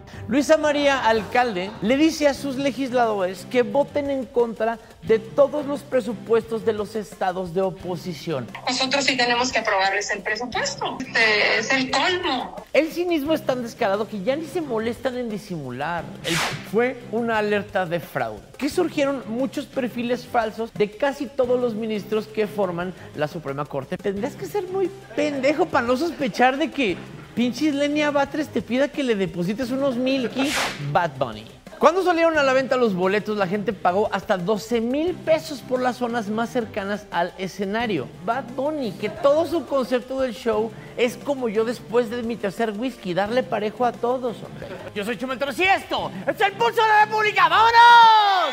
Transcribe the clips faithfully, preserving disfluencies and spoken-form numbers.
Luisa María Alcalde le dice a sus legisladores que voten en contra de todos los presupuestos de los estados de oposición. Nosotros sí tenemos que aprobarles el presupuesto. Este es el colmo. El cinismo es tan descarado que ya ni se molestan en disimular. El... Fue una alerta de fraude, que surgieron muchos perfiles falsos de casi todos los ministros que forman la Suprema Corte. Tendrías que ser muy pendejo para no sospechar de que pinches Lenia Batres te pida que le deposites unos mil aquí. Bad Bunny. Cuando salieron a la venta los boletos, la gente pagó hasta doce mil pesos por las zonas más cercanas al escenario. Bad Bunny, que todo su concepto del show es como yo después de mi tercer whisky, darle parejo a todos, hombre. Yo soy Chumel Torres y esto es El Pulso de la República. ¡Vámonos!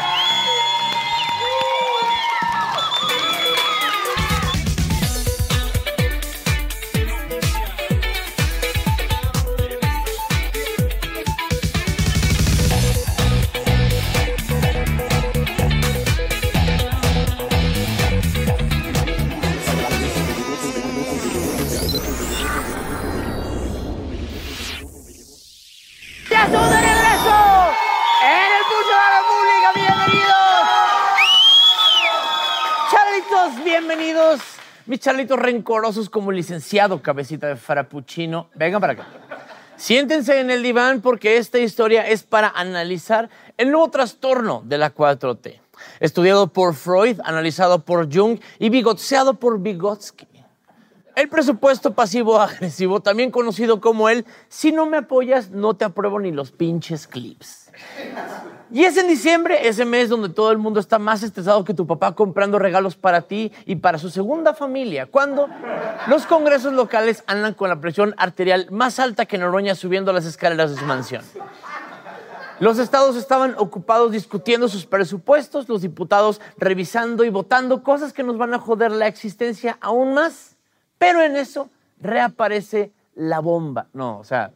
¡Ya estamos de regreso! ¡En El Pulso de la República! ¡Bienvenidos! Charlitos, bienvenidos. Mis charlitos rencorosos como el licenciado Cabecita de Frappuccino. Vengan para acá. Siéntense en el diván porque esta historia es para analizar el nuevo trastorno de la cuatro T. Estudiado por Freud, analizado por Jung y bigotseado por Vygotsky. El presupuesto pasivo-agresivo, también conocido como el si no me apoyas, no te apruebo ni los pinches clips. Y es en diciembre, ese mes donde todo el mundo está más estresado que tu papá comprando regalos para ti y para su segunda familia, cuando los congresos locales andan con la presión arterial más alta que Noroña subiendo las escaleras de su mansión. Los estados estaban ocupados discutiendo sus presupuestos, los diputados revisando y votando cosas que nos van a joder la existencia aún más. Pero en eso reaparece la bomba. No, o sea...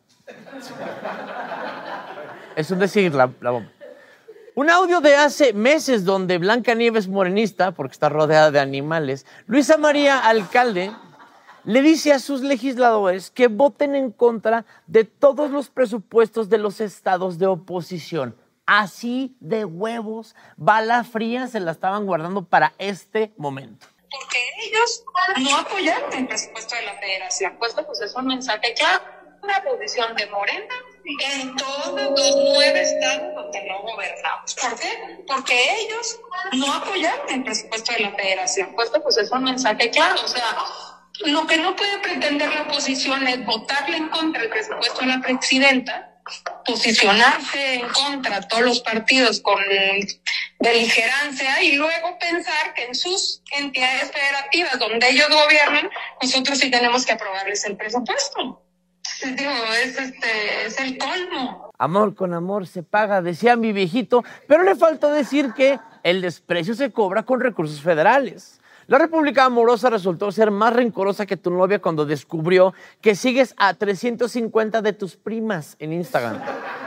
Es un decir, la, la bomba. Un audio de hace meses donde Blancanieves morenista, porque está rodeada de animales, Luisa María Alcalde le dice a sus legisladores que voten en contra de todos los presupuestos de los estados de oposición. Así de huevos, bala fría se la estaban guardando para este momento. Porque ellos no apoyaron el presupuesto de la federación. Pues, pues es un mensaje claro, una posición de Morena en todos los nueve estados donde no gobernamos. ¿Por qué? Porque ellos no apoyaron el presupuesto de la federación. Pues, pues es un mensaje claro. O sea, lo que no puede pretender la oposición es votarle en contra el presupuesto de la presidenta, posicionarse en contra de todos los partidos con beligerancia y luego pensar que en sus entidades federativas donde ellos gobiernan, nosotros sí tenemos que aprobarles el presupuesto. Digo, es, este, es el colmo. Amor con amor se paga, decía mi viejito, pero le faltó decir que el desprecio se cobra con recursos federales. La República Amorosa resultó ser más rencorosa que tu novia cuando descubrió que sigues a trescientas cincuenta de tus primas en Instagram.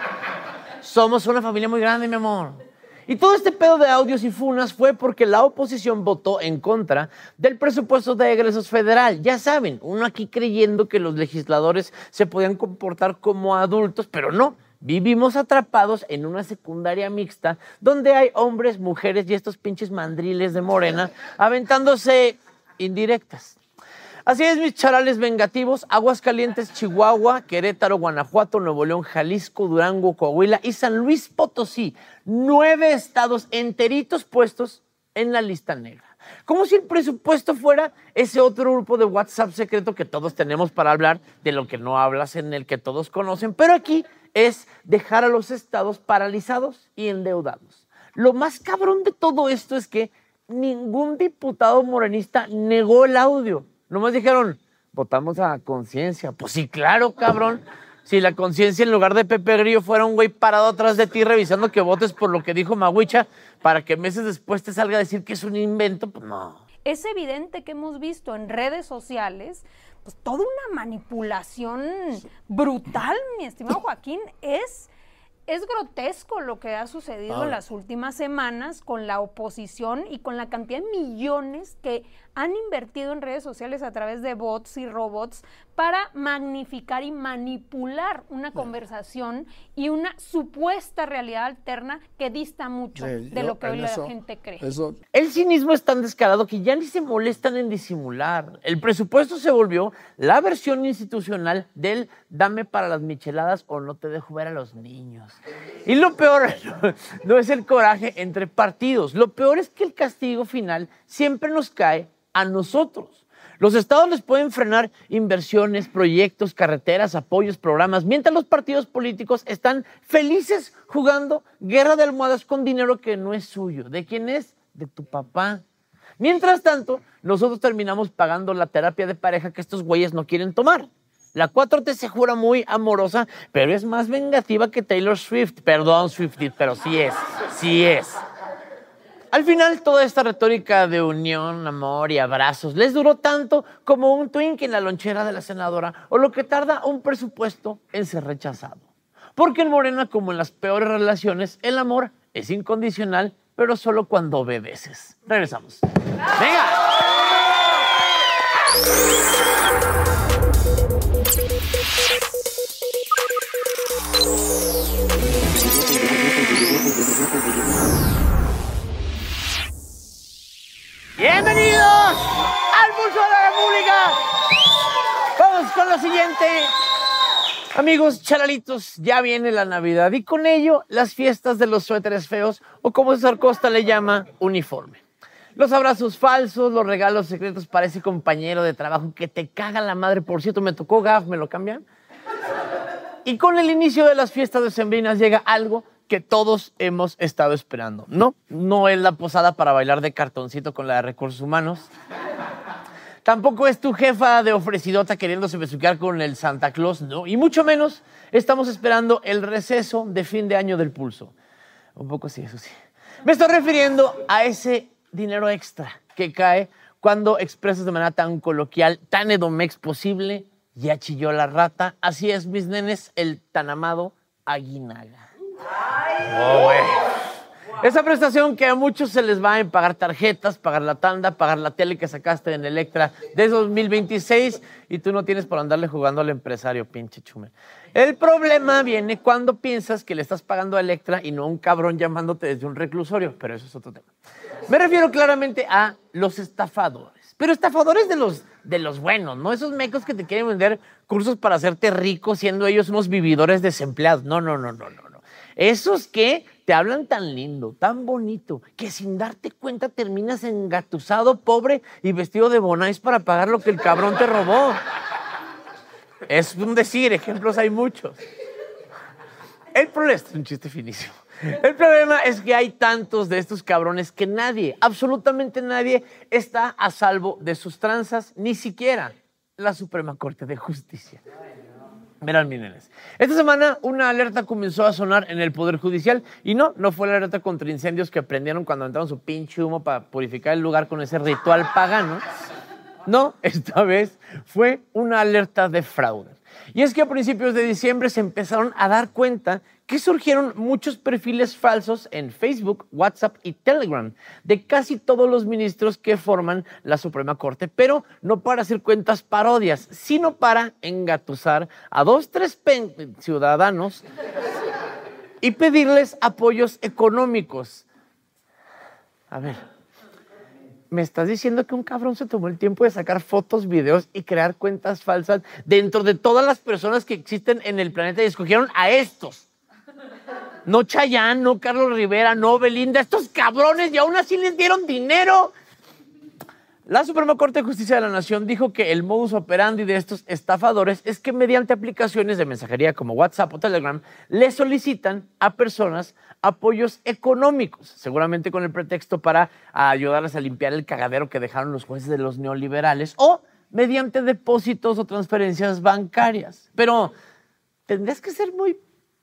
Somos una familia muy grande, mi amor. Y todo este pedo de audios y funas fue porque la oposición votó en contra del presupuesto de egresos federal. Ya saben, uno aquí creyendo que los legisladores se podían comportar como adultos, pero no. Vivimos atrapados en una secundaria mixta donde hay hombres, mujeres y estos pinches mandriles de Morena aventándose indirectas. Así es, mis charales vengativos, Aguascalientes, Chihuahua, Querétaro, Guanajuato, Nuevo León, Jalisco, Durango, Coahuila y San Luis Potosí. Nueve estados enteritos puestos en la lista negra. Como si el presupuesto fuera ese otro grupo de WhatsApp secreto que todos tenemos para hablar de lo que no hablas, en el que todos conocen, pero aquí es dejar a los estados paralizados y endeudados. Lo más cabrón de todo esto es que ningún diputado morenista negó el audio. Nomás dijeron, votamos a conciencia. Pues sí, claro, cabrón. Si la conciencia en lugar de Pepe Grillo fuera un güey parado atrás de ti revisando que votes por lo que dijo Mahuicha para que meses después te salga a decir que es un invento, pues no. Es evidente que hemos visto en redes sociales pues toda una manipulación brutal, mi estimado Joaquín. Es, es grotesco lo que ha sucedido en las últimas semanas con la oposición y con la cantidad de millones que han invertido en redes sociales a través de bots y robots para magnificar y manipular una conversación y una supuesta realidad alterna que dista mucho Sí, de yo lo que hoy en la eso- gente cree. Eso, El cinismo es tan descarado que ya ni se molestan en disimular. El presupuesto se volvió la versión institucional del dame para las micheladas o no te dejo ver a los niños. Y lo peor no, no es el coraje entre partidos. Lo peor es que el castigo final siempre nos cae a nosotros. Los estados les pueden frenar inversiones, proyectos, carreteras, apoyos, programas, mientras los partidos políticos están felices jugando guerra de almohadas con dinero que no es suyo. ¿De quién es? De tu papá. Mientras tanto, nosotros terminamos pagando la terapia de pareja que estos güeyes no quieren tomar. La cuatro T se jura muy amorosa, pero es más vengativa que Taylor Swift. Perdón, Swiftie, pero sí es, sí es. Al final, toda esta retórica de unión, amor y abrazos les duró tanto como un Twinkie en la lonchera de la senadora o lo que tarda un presupuesto en ser rechazado. Porque en Morena, como en las peores relaciones, el amor es incondicional, pero solo cuando obedeces. Regresamos. ¡Venga! ¡Bienvenidos al Pulso de la República! Vamos con lo siguiente. Amigos charalitos, ya viene la Navidad y con ello las fiestas de los suéteres feos o como César Costa le llama, uniforme. Los abrazos falsos, los regalos secretos para ese compañero de trabajo que te caga la madre. Por cierto, me tocó gaf, ¿me lo cambian? Y con el inicio de las fiestas decembrinas llega algo que todos hemos estado esperando. No, no es la posada para bailar de cartoncito con la de recursos humanos. Tampoco es tu jefa de ofrecidota queriéndose besuquear con el Santa Claus, no. Y mucho menos estamos esperando el receso de fin de año del Pulso. Un poco sí, eso sí. Me estoy refiriendo a ese dinero extra que cae cuando expresas de manera tan coloquial, tan edomex posible, ya chilló la rata. Así es, mis nenes, el tan amado aguinaga. Oh, güey. Esa prestación que a muchos se les va en pagar tarjetas, pagar la tanda, pagar la tele que sacaste en Electra de dos mil veintiséis y tú no tienes por andarle jugando al empresario, pinche chume. El problema viene cuando piensas que le estás pagando a Electra y no a un cabrón llamándote desde un reclusorio, pero eso es otro tema. Me refiero claramente a los estafadores, pero estafadores de los, de los buenos, ¿no? Esos mecos que te quieren vender cursos para hacerte rico siendo ellos unos vividores desempleados. No, no, no, no, no. no. Esos que te hablan tan lindo, tan bonito, que sin darte cuenta terminas engatusado, pobre y vestido de Bonais para pagar lo que el cabrón te robó. Es un decir, ejemplos hay muchos. El problema es un chiste finísimo. El problema es que hay tantos de estos cabrones que nadie, absolutamente nadie, está a salvo de sus tranzas, ni siquiera la Suprema Corte de Justicia. Verán, mis nenes. Esta semana una alerta comenzó a sonar en el Poder Judicial y no, no fue la alerta contra incendios que prendieron cuando entraron su pinche humo para purificar el lugar con ese ritual pagano. No, esta vez fue una alerta de fraude. Y es que a principios de diciembre se empezaron a dar cuenta que surgieron muchos perfiles falsos en Facebook, WhatsApp y Telegram de casi todos los ministros que forman la Suprema Corte, pero no para hacer cuentas parodias, sino para engatusar a dos, tres ciudadanos y pedirles apoyos económicos. A ver, ¿me estás diciendo que un cabrón se tomó el tiempo de sacar fotos, videos y crear cuentas falsas dentro de todas las personas que existen en el planeta y escogieron a estos? No Chayanne, no Carlos Rivera, no Belinda, estos cabrones y aún así les dieron dinero. La Suprema Corte de Justicia de la Nación dijo que el modus operandi de estos estafadores es que mediante aplicaciones de mensajería como WhatsApp o Telegram le solicitan a personas apoyos económicos, seguramente con el pretexto para ayudarles a limpiar el cagadero que dejaron los jueces de los neoliberales o mediante depósitos o transferencias bancarias. Pero tendrías que ser muy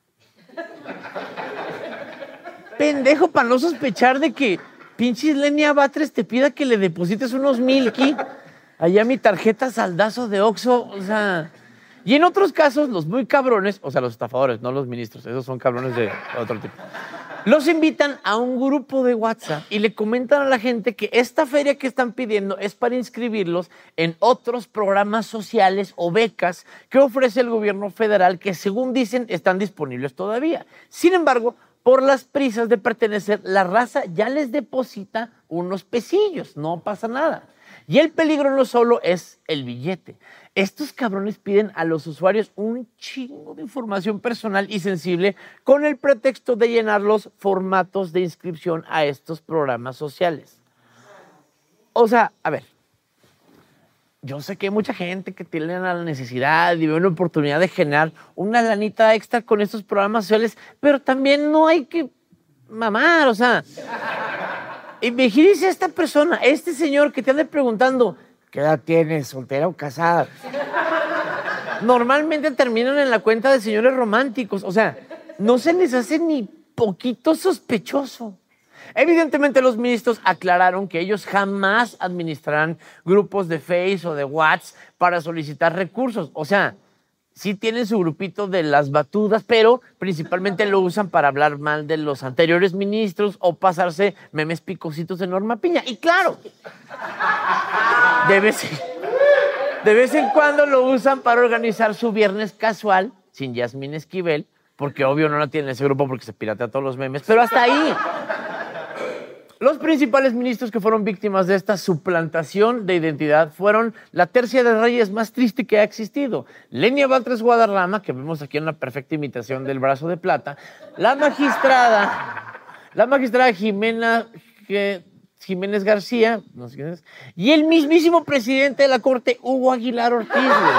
pendejo para no sospechar de que pinches Lenia Batres te pida que le deposites unos milky allá mi tarjeta saldazo de Oxxo, o sea. Y en otros casos, los muy cabrones, o sea, los estafadores, no los ministros, esos son cabrones de otro tipo. Los invitan a un grupo de WhatsApp y le comentan a la gente que esta feria que están pidiendo es para inscribirlos en otros programas sociales o becas que ofrece el gobierno federal que, según dicen, están disponibles todavía. Sin embargo, por las prisas de pertenecer, la raza ya les deposita unos pesillos, no pasa nada. Y el peligro no solo es el billete. Estos cabrones piden a los usuarios un chingo de información personal y sensible con el pretexto de llenar los formatos de inscripción a estos programas sociales. O sea, a ver, yo sé que hay mucha gente que tiene la necesidad y ve una oportunidad de generar una lanita extra con estos programas sociales, pero también no hay que mamar, o sea... Imagínense a esta persona, este señor que te ande preguntando, ¿qué edad tienes, soltera o casada? Normalmente terminan en la cuenta de señores románticos, o sea, no se les hace ni poquito sospechoso. Evidentemente los ministros aclararon que ellos jamás administrarán grupos de Face o de WhatsApp para solicitar recursos, o sea, sí tienen su grupito de las batudas, pero principalmente lo usan para hablar mal de los anteriores ministros o pasarse memes picositos de Norma Piña. Y claro, de vez, de vez en cuando lo usan para organizar su viernes casual sin Yasmín Esquivel, porque obvio no la tienen ese grupo porque se piratea todos los memes, pero hasta ahí. Los principales ministros que fueron víctimas de esta suplantación de identidad fueron la tercia de reyes más triste que ha existido. Lenia Batres Guadarrama, que vemos aquí en una perfecta imitación del brazo de plata, la magistrada, la magistrada Jimena, Jiménez García, no sé quién es, y el mismísimo presidente de la Corte, Hugo Aguilar Ortiz.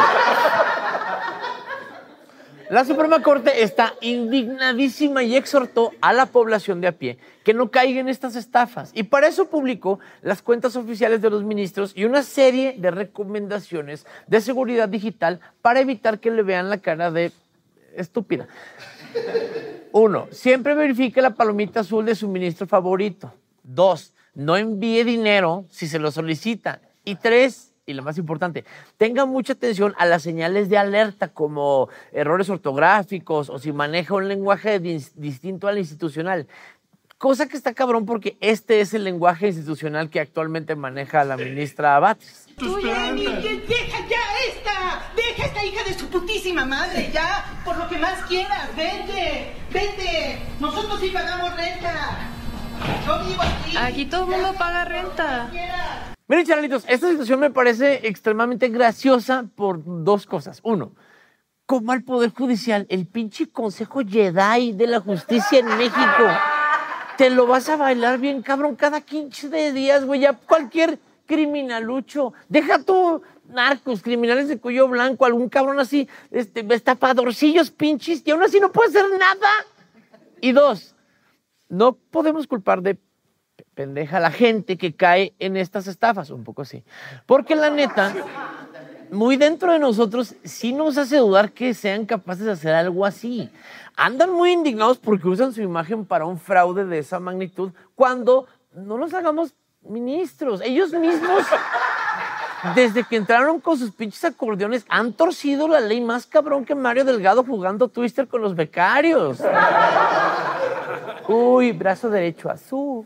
La Suprema Corte está indignadísima y exhortó a la población de a pie que no caiga en estas estafas. Y para eso publicó las cuentas oficiales de los ministros y una serie de recomendaciones de seguridad digital para evitar que le vean la cara de estúpida. Uno, siempre verifique la palomita azul de su ministro favorito. Dos, no envíe dinero si se lo solicita. Y tres, y lo más importante, tenga mucha atención a las señales de alerta como errores ortográficos o si maneja un lenguaje dis- distinto al institucional. Cosa que está cabrón porque este es el lenguaje institucional que actualmente maneja la ministra Batres. Oye, deja ya esta, deja esta hija de su putísima madre, ya, por lo que más quieras, vente, vente, nosotros sí pagamos renta, yo vivo aquí. Aquí todo el mundo paga renta. Miren, charalitos, esta situación me parece extremadamente graciosa por dos cosas. Uno, como al Poder Judicial, el pinche Consejo Jedi de la Justicia en México, te lo vas a bailar bien, cabrón, cada quince días, güey, ya cualquier criminalucho, deja tú narcos, criminales de cuello blanco, algún cabrón así, este, estapadorcillos pinches, y aún así no puede hacer nada. Y dos, no podemos culpar de pendeja a la gente que cae en estas estafas, un poco así. Porque la neta, muy dentro de nosotros, sí nos hace dudar que sean capaces de hacer algo así. Andan muy indignados porque usan su imagen para un fraude de esa magnitud cuando no los hagamos ministros. Ellos mismos, desde que entraron con sus pinches acordeones, han torcido la ley más cabrón que Mario Delgado jugando Twister con los becarios. Uy, brazo derecho azul.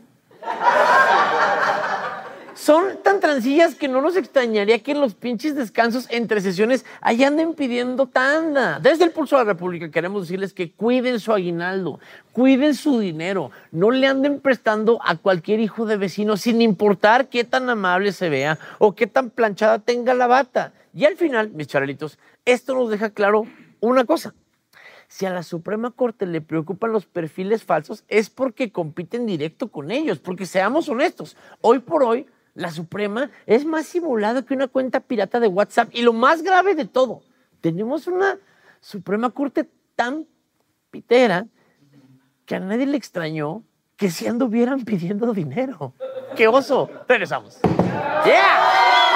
Son tan transillas que no nos extrañaría que en los pinches descansos entre sesiones ahí anden pidiendo tanda. Desde el Pulso de la República queremos decirles que cuiden su aguinaldo, cuiden su dinero, no le anden prestando a cualquier hijo de vecino sin importar qué tan amable se vea o qué tan planchada tenga la bata. Y al final, mis charalitos, esto nos deja claro una cosa. Si a la Suprema Corte le preocupan los perfiles falsos, es porque compiten directo con ellos, porque seamos honestos, hoy por hoy la Suprema es más simulada que una cuenta pirata de WhatsApp. Y lo más grave de todo, tenemos una Suprema Corte tan pitera que a nadie le extrañó que si anduvieran pidiendo dinero. ¡Qué oso! Regresamos. ¡Yeah!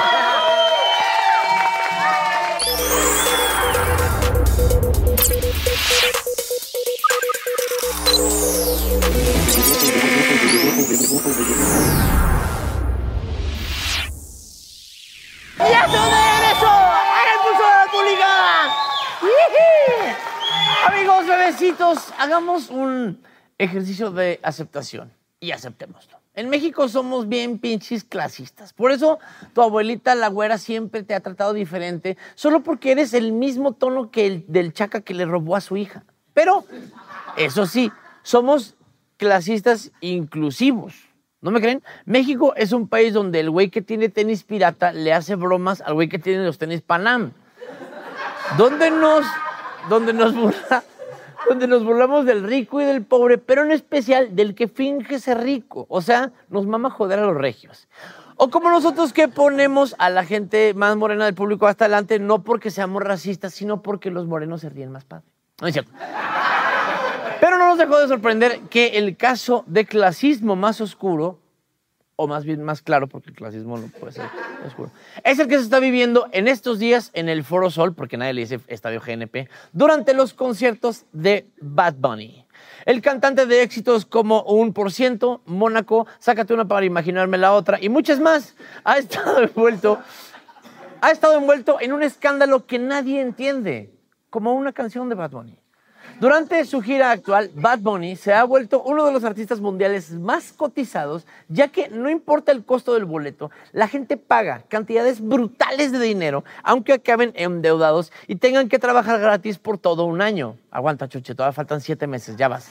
¡Ya estoy de regreso! ¡En el Pulso de la República! ¡Yiji! Amigos, bebecitos, hagamos un ejercicio de aceptación. Y aceptémoslo. En México somos bien pinches clasistas. Por eso tu abuelita, la güera, siempre te ha tratado diferente, solo porque eres el mismo tono que el del chaca que le robó a su hija. Pero, eso sí, somos clasistas inclusivos. ¿No me creen? México es un país donde el güey que tiene tenis pirata le hace bromas al güey que tiene los tenis Panam. Donde nos, donde nos burla, donde nos burlamos del rico y del pobre, pero en especial del que finge ser rico. O sea, nos mama joder a los regios. O como nosotros que ponemos a la gente más morena del público hasta adelante, no porque seamos racistas, sino porque los morenos se ríen más padre. No es cierto. Pero no nos dejó de sorprender que el caso de clasismo más oscuro, o más bien más claro, porque el clasismo no puede ser oscuro, es el que se está viviendo en estos días en el Foro Sol, porque nadie le dice Estadio G N P, durante los conciertos de Bad Bunny. El cantante de éxitos como Un por ciento, Mónaco, Sácate una para imaginarme la otra y muchas más, ha estado envuelto, ha estado envuelto en un escándalo que nadie entiende, como una canción de Bad Bunny. Durante su gira actual, Bad Bunny se ha vuelto uno de los artistas mundiales más cotizados, ya que no importa el costo del boleto, la gente paga cantidades brutales de dinero, aunque acaben endeudados y tengan que trabajar gratis por todo un año. Aguanta, Chuche, todavía faltan siete meses, ya vas.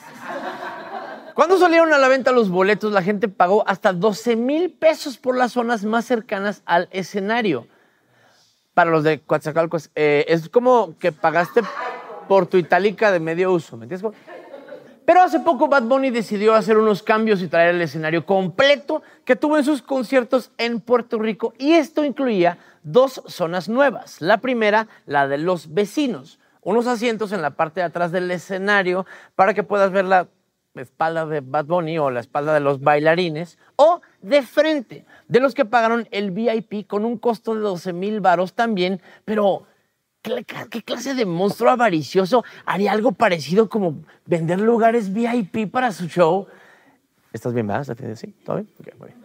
Cuando salieron a la venta los boletos, la gente pagó hasta doce mil pesos por las zonas más cercanas al escenario. Para los de Coatzacoalcos, eh, es como que pagaste por tu itálica de medio uso, ¿me entiendes? Pero hace poco Bad Bunny decidió hacer unos cambios y traer el escenario completo que tuvo en sus conciertos en Puerto Rico, y esto incluía dos zonas nuevas. La primera, la de los vecinos, unos asientos en la parte de atrás del escenario para que puedas ver la espalda de Bad Bunny o la espalda de los bailarines, o de frente, de los que pagaron el V I P con un costo de doce mil varos también, pero ¿qué clase de monstruo avaricioso haría algo parecido como vender lugares V I P para su show? ¿Estás bien, verdad? ¿Sí? ¿Todo bien? Okay, muy bien.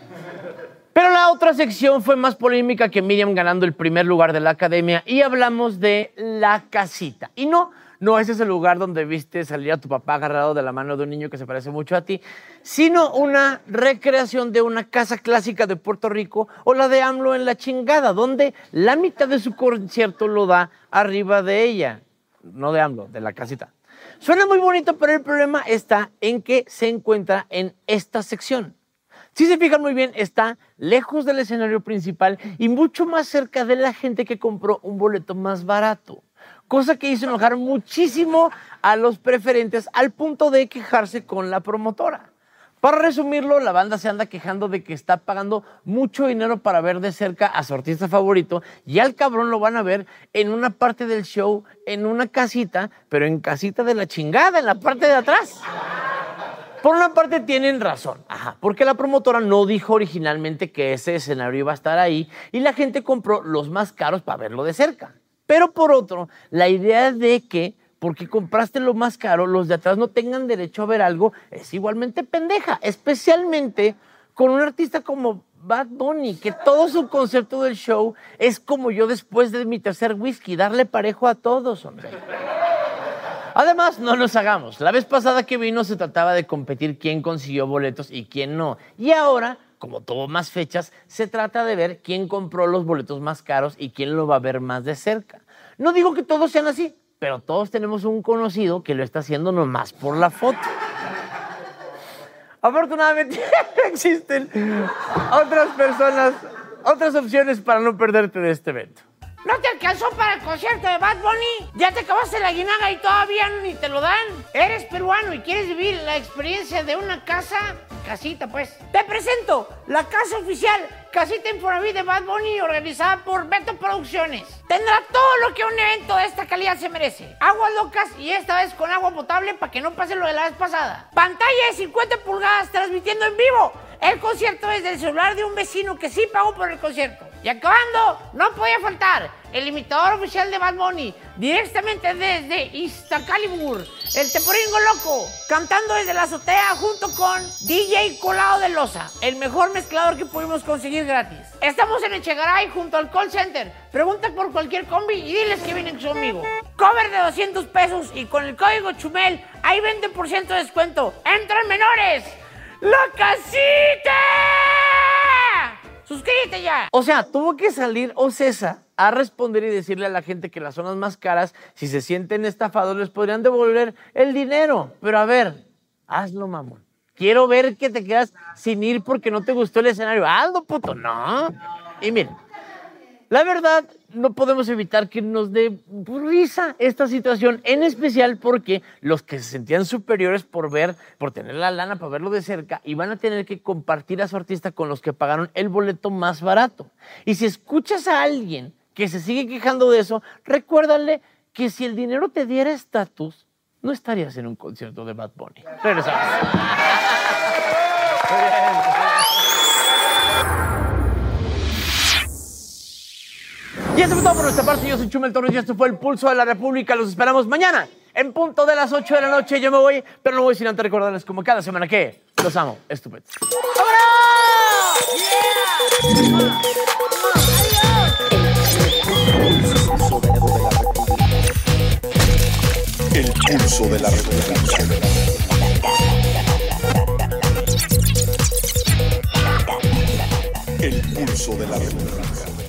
Pero la otra sección fue más polémica que Miriam ganando el primer lugar de la academia, y hablamos de La Casita. Y no, no ese es el lugar donde viste salir a tu papá agarrado de la mano de un niño que se parece mucho a ti, sino una recreación de una casa clásica de Puerto Rico, o la de AMLO en La Chingada, donde la mitad de su concierto lo da arriba de ella. No de AMLO, de La Casita. Suena muy bonito, pero el problema está en que se encuentra en esta sección. Si se fijan muy bien, está lejos del escenario principal y mucho más cerca de la gente que compró un boleto más barato. Cosa que hizo enojar muchísimo a los preferentes al punto de quejarse con la promotora. Para resumirlo, la banda se anda quejando de que está pagando mucho dinero para ver de cerca a su artista favorito, y al cabrón lo van a ver en una parte del show, en una casita, pero en casita de la chingada, en la parte de atrás. Por una parte tienen razón, ajá, porque la promotora no dijo originalmente que ese escenario iba a estar ahí y la gente compró los más caros para verlo de cerca. Pero por otro, la idea de que porque compraste lo más caro, los de atrás no tengan derecho a ver algo es igualmente pendeja, especialmente con un artista como Bad Bunny, que todo su concepto del show es como yo después de mi tercer whisky, darle parejo a todos, hombre. Además, no nos hagamos. La vez pasada que vino se trataba de competir quién consiguió boletos y quién no. Y ahora, como tuvo más fechas, se trata de ver quién compró los boletos más caros y quién lo va a ver más de cerca. No digo que todos sean así, pero todos tenemos un conocido que lo está haciendo nomás por la foto. Afortunadamente existen otras personas, otras opciones para no perderte de este evento. ¿No te alcanzó para el concierto de Bad Bunny? ¿Ya te acabaste la guinaga y todavía ni te lo dan? ¿Eres peruano y quieres vivir la experiencia de una casa? Casita, pues. Te presento la casa oficial, Casita Infonavit de Bad Bunny, organizada por Beto Producciones. Tendrá todo lo que un evento de esta calidad se merece. Aguas locas, y esta vez con agua potable para que no pase lo de la vez pasada. Pantalla de cincuenta pulgadas transmitiendo en vivo. El concierto es del celular de un vecino que sí pagó por el concierto. Y acabando, no podía faltar el imitador oficial de Bad Bunny, directamente desde Iztacalibur, el Teporingo Loco, cantando desde la azotea junto con D J Colado de Loza, el mejor mezclador que pudimos conseguir gratis. Estamos en Echegaray junto al call center. Pregunta por cualquier combi y diles que vienen conmigo. Cover de doscientos pesos y con el código Chumel hay veinte por ciento de descuento. ¡Entran menores! ¡La casita! ¡Suscríbete ya! O sea, tuvo que salir Ocesa a responder y decirle a la gente que las zonas más caras, si se sienten estafados, les podrían devolver el dinero. Pero a ver, hazlo, mamón. Quiero ver que te quedas sin ir porque no te gustó el escenario. Hazlo, puto. No. Y miren, la verdad, no podemos evitar que nos dé risa esta situación, en especial porque los que se sentían superiores por ver, por tener la lana para verlo de cerca, iban a tener que compartir a su artista con los que pagaron el boleto más barato. Y si escuchas a alguien que se sigue quejando de eso, recuérdale que si el dinero te diera estatus, no estarías en un concierto de Bad Bunny. Regresamos. Y eso fue todo por nuestra parte. Yo soy Chumel Torres y esto fue El Pulso de la República. Los esperamos mañana en punto de las ocho de la noche. Yo me voy, pero no voy sin antes recordarles como cada semana que los amo, estúpidos. El Pulso de la República. El Pulso de la República.